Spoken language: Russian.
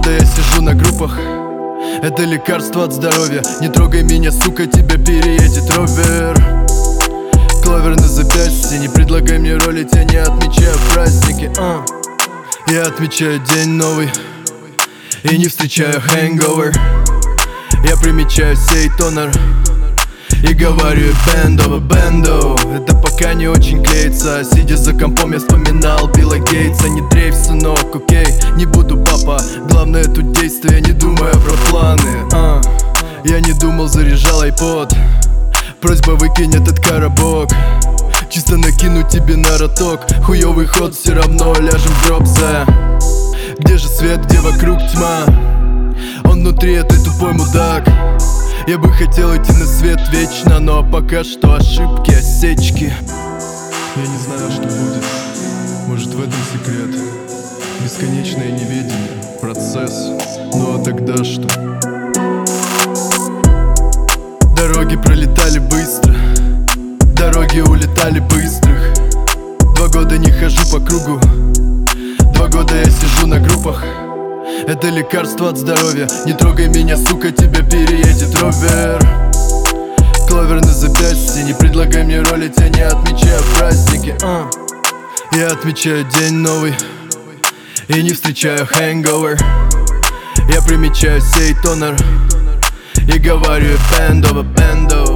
года я сижу на группах. Это лекарство от здоровья. Не трогай меня, сука, тебя переедет ровер. Кловер на запястье. Не предлагай мне ролить, я не отмечаю праздники. Я отмечаю день новый и не встречаю хэнговер. Я примечаю сей тонер и говорю бендо. Это пока не очень клеится. Сидя за компом, я вспоминал Билла Гейтса. Не дрейф, сынок, окей, не буду папа. Главное тут действие, не думая про планы. Я не думал, заряжал айпод. Просьба, выкинь этот коробок. Чисто накину тебе на роток. Хуёвый ход, все равно ляжем в гроб. Где же свет, где вокруг тьма? Он внутри, ты тупой мудак. Я бы хотел идти на свет вечно, но пока что ошибки, осечки. Я не знаю, что будет. Может, в этом секрет. Бесконечное неведение, процесс. Ну а тогда что? Дороги пролетали быстро, дороги улетали быстрых. 2 года не хожу по кругу, 2 года я сижу на группах. Это лекарство от здоровья. Не трогай меня, сука, тебя переедет ровер. Кловер на запястье. Не предлагай мне ролить, я не отмечаю праздники. Я отмечаю день новый и не встречаю хэнговер. Я примечаю сей тонер и говорю бендо.